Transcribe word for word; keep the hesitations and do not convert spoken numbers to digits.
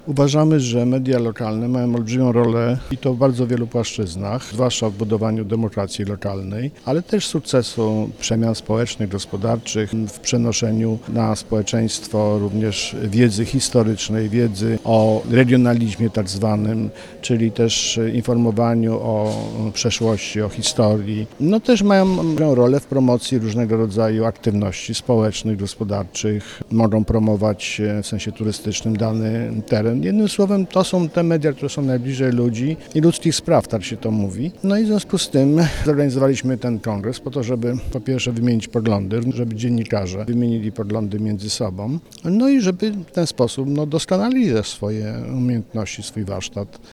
Uważamy, że media lokalne mają olbrzymią rolę i to w bardzo wielu płaszczyznach, zwłaszcza w budowaniu demokracji lokalnej, ale też sukcesu przemian społecznych, gospodarczych, w przenoszeniu na społeczeństwo również wiedzy historycznej, wiedzy o regionalizmie tak zwanym, czyli też informowaniu o przeszłości, o historii. No też mają rolę w promocji różnego rodzaju aktywności społecznych, gospodarczych, mogą promować w sensie turystycznym dany teren. Jednym słowem, to są te media, które są najbliżej ludzi i ludzkich spraw, tak się to mówi. No i w związku z tym zorganizowaliśmy ten kongres po to, żeby po pierwsze wymienić poglądy, żeby dziennikarze wymienili poglądy między sobą, no i żeby w ten sposób no, doskonalili swoje umiejętności, swój warsztat